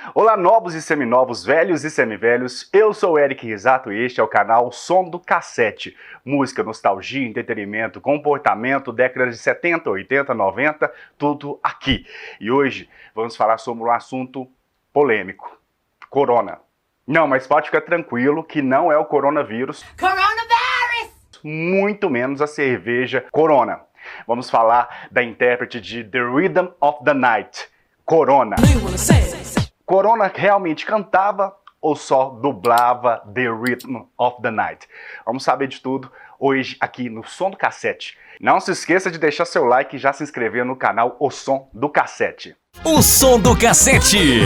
Olá, novos e seminovos, velhos e semivelhos, eu sou o Eric Risato e este é o canal Som do Cassete. Música, nostalgia, entretenimento, comportamento, décadas de 70, 80, 90, tudo aqui. E hoje vamos falar sobre um assunto polêmico, Corona. Não, mas pode ficar tranquilo que não é o coronavírus, muito menos a cerveja Corona. Vamos falar da intérprete de The Rhythm of the Night, Corona. Corona realmente cantava ou só dublava The Rhythm of the Night? Vamos saber de tudo hoje aqui no Som do Cassete. Não se esqueça de deixar seu like e já se inscrever no canal O Som do Cassete. O Som do Cassete.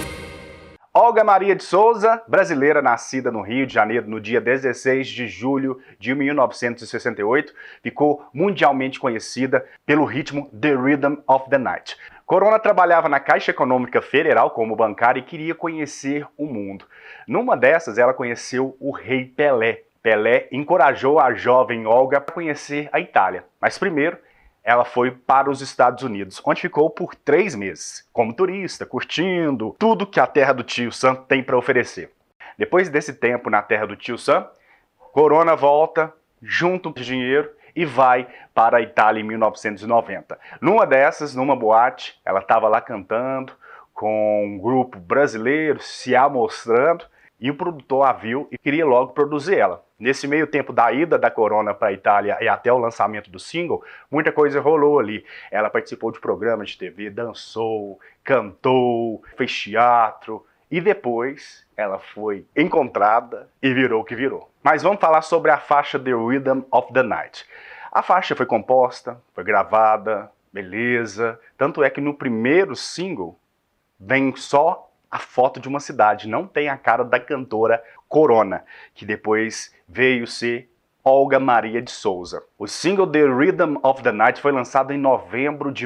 Olga Maria de Souza, brasileira nascida no Rio de Janeiro no dia 16 de julho de 1968, ficou mundialmente conhecida pelo ritmo The Rhythm of the Night. Corona trabalhava na Caixa Econômica Federal como bancária e queria conhecer o mundo. Numa dessas, ela conheceu o rei Pelé. Pelé encorajou a jovem Olga para conhecer a Itália, mas primeiro ela foi para os Estados Unidos, onde ficou por 3 meses, como turista, curtindo tudo que a terra do tio Sam tem para oferecer. Depois desse tempo na terra do tio Sam, Corona volta, junta o dinheiro e vai para a Itália em 1990. Numa dessas, numa boate, ela estava lá cantando com um grupo brasileiro, se amostrando, e o produtor a viu e queria logo produzir ela. Nesse meio tempo da ida da Corona para a Itália e até o lançamento do single, muita coisa rolou ali. Ela participou de programas de TV, dançou, cantou, fez teatro e depois ela foi encontrada e virou o que virou. Mas vamos falar sobre a faixa The Rhythm of the Night. A faixa foi composta, foi gravada, beleza. Tanto é que no primeiro single vem só a foto de uma cidade, não tem a cara da cantora Corona, que depois veio ser Olga Maria de Souza. O single The Rhythm of the Night foi lançado em novembro de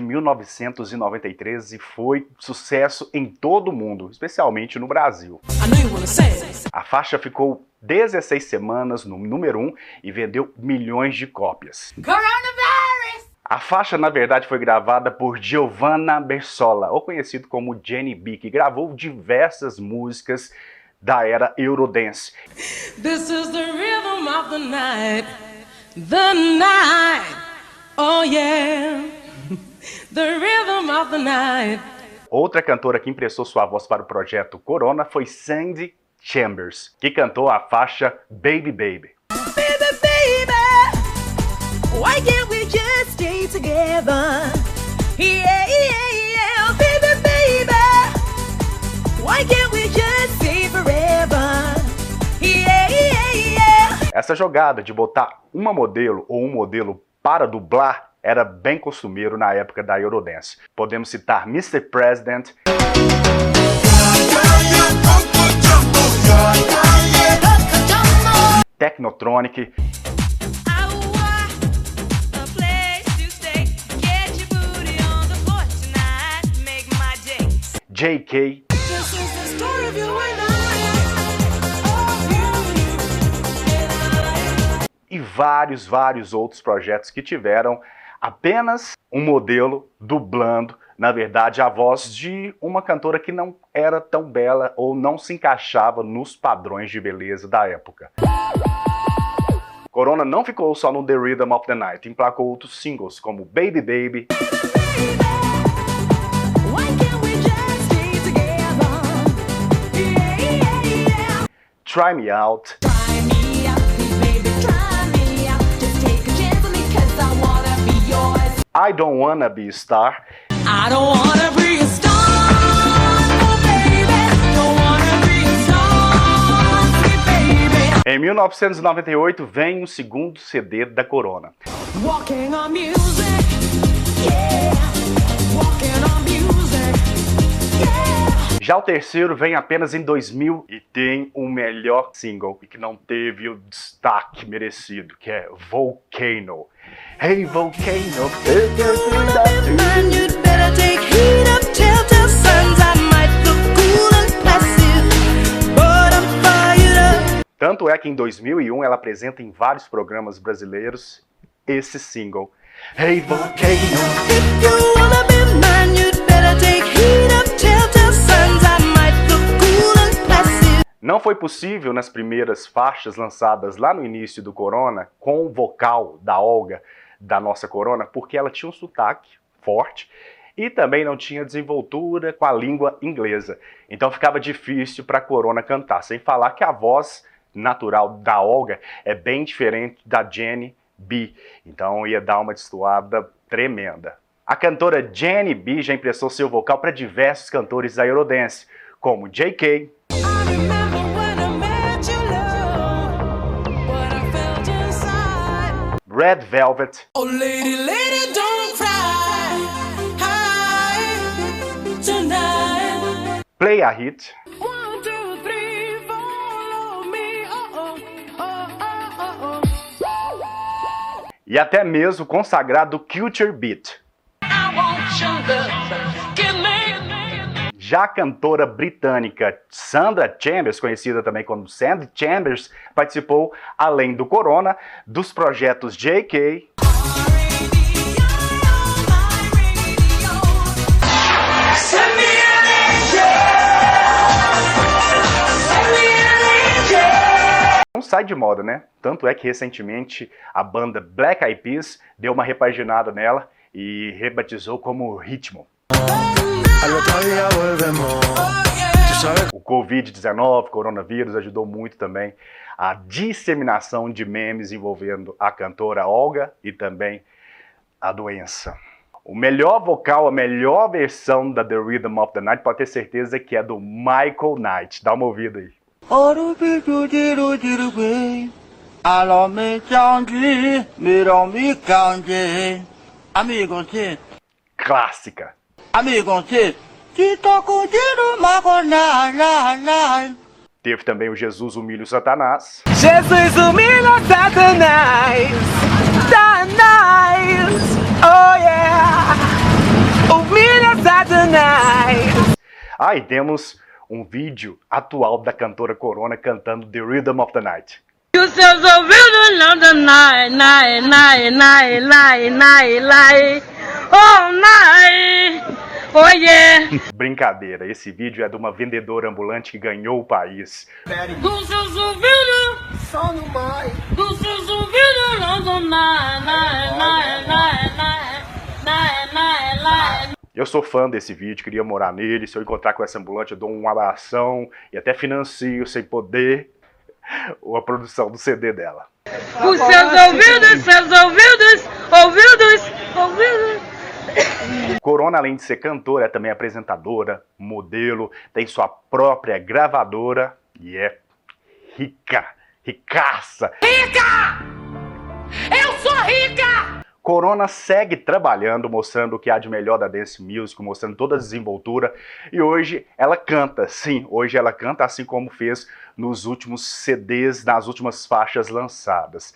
1993 e foi sucesso em todo o mundo, especialmente no Brasil. A faixa ficou 16 semanas no número 1 e vendeu milhões de cópias. A faixa, na verdade, foi gravada por Giovanna Bersola, ou conhecido como Jenny B, que gravou diversas músicas da era Eurodance. This is the rhythm of the night, oh yeah, the rhythm of the night. Outra cantora que emprestou sua voz para o projeto Corona foi Sandy Chambers, que cantou a faixa Baby Baby. Baby, baby, why can't we just stay together? Yeah, yeah, yeah, baby, baby, why can't we just stay forever? Yeah, yeah, yeah. Essa jogada de botar uma modelo ou um modelo para dublar era bem costumeiro na época da Eurodance. Podemos citar Mr. President, Technotronic, JK e vários outros projetos que tiveram apenas um modelo dublando, na verdade, a voz de uma cantora que não era tão bela ou não se encaixava nos padrões de beleza da época. Corona não ficou só no The Rhythm of the Night, emplacou outros singles como Baby Baby, Try Me Out, I Don't Wanna Be a Star, I don't wanna be a star, oh baby, don't wanna be a star, sweet baby. Em 1998 vem o segundo CD da Corona. Walking on music, yeah, walking on music, yeah. Já o terceiro vem apenas em 2000 e tem o melhor single e que não teve o destaque merecido, que é Volcano. Hey Volcano, You'd better take heed of telltale signs. I might look cool and passive, but I'm fired up. Tanto é que em 2001 ela apresenta em vários programas brasileiros esse single. Hey Volcano. If you wanna be mine, you'd better take heed of telltale signs. I might look Não foi possível nas primeiras faixas lançadas lá no início do Corona, com o vocal da Olga, da nossa Corona, porque ela tinha um sotaque forte e também não tinha desenvoltura com a língua inglesa. Então ficava difícil para a Corona cantar, sem falar que a voz natural da Olga é bem diferente da Jenny B. Então ia dar uma destoada tremenda. A cantora Jenny B já emprestou seu vocal para diversos cantores da Eurodance, como J.K., I remember when I met you, love, what I felt inside. Red Velvet, Oh, lady, lady, don't cry. Hi, tonight. Play a Hit, 1, 2, 3, follow me. Oh, oh, oh, oh, oh, oh. e até mesmo o consagrado Culture Beat. I want your love. Give me. Já a cantora britânica Sandra Chambers, conhecida também como Sandy Chambers, participou, além do Corona, dos projetos J.K., não sai de moda, né? Tanto é que recentemente a banda Black Eyed Peas deu uma repaginada nela e rebatizou como Ritmo. Al otro día volvemos. Tú sabes. O Covid-19, coronavírus, ajudou muito também a disseminação de memes envolvendo a cantora Olga e também a doença. O melhor vocal, a melhor versão da The Rhythm of the Night, pode ter certeza que é do Michael Knight. Dá uma ouvida aí. Amigo, sí. Clássica. Amigo, sí. Teve também o Jesus Humilha o Satanás. Jesus humilha Satanás, Satanás, oh yeah, humilha Satanás. Ah, e temos um vídeo atual da cantora Corona cantando The Rhythm of the Night. E os seus ouvidos não dão nai, nai, nai, nai, nai, nai, nai, oh nai, oh yeah. Brincadeira, esse vídeo é de uma vendedora ambulante que ganhou o país. Dos seus ouvidos, só no mai. Dos seus ouvidos não dão nai, nai, nai, nai, nai, nai, nai, nai. Eu sou fã desse vídeo, queria morar nele. Se eu encontrar com essa ambulante, eu dou um abração e até financio, sem poder, a produção do CD dela. Os seus ouvidos, ouvidos. Corona, além de ser cantora, é também apresentadora, modelo, tem sua própria gravadora e é rica, ricaça. Eu sou rica! Corona segue trabalhando, mostrando o que há de melhor da dance music, mostrando toda a desenvoltura. E hoje ela canta, sim, hoje ela canta assim como fez nos últimos CDs, nas últimas faixas lançadas.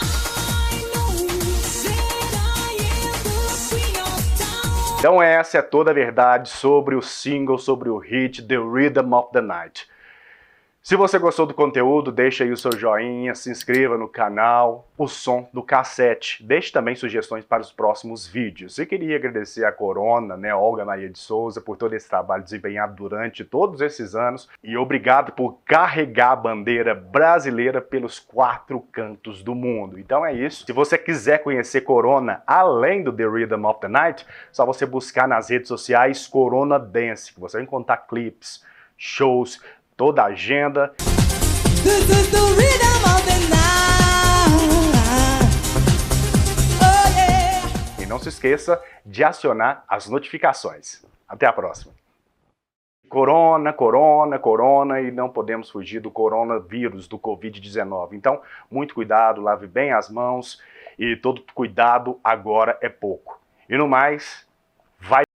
Então essa é toda a verdade sobre o single, sobre o hit The Rhythm of the Night. Se você gostou do conteúdo, deixa aí o seu joinha, se inscreva no canal, o som do cassete. Deixe também sugestões para os próximos vídeos. Eu queria agradecer a Corona, né, Olga Maria de Souza, por todo esse trabalho desempenhado durante todos esses anos. E obrigado por carregar a bandeira brasileira pelos 4 cantos do mundo. Então é isso. Se você quiser conhecer Corona, além do The Rhythm of the Night, só você buscar nas redes sociais Corona Dance, que você vai encontrar clipes, shows, toda a agenda. This is the rhythm of the night. Oh yeah. E não se esqueça de acionar as notificações. Até a próxima. Corona, corona, corona, e não podemos fugir do coronavírus, do Covid-19. Então, muito cuidado, lave bem as mãos e todo cuidado agora é pouco. E no mais, vai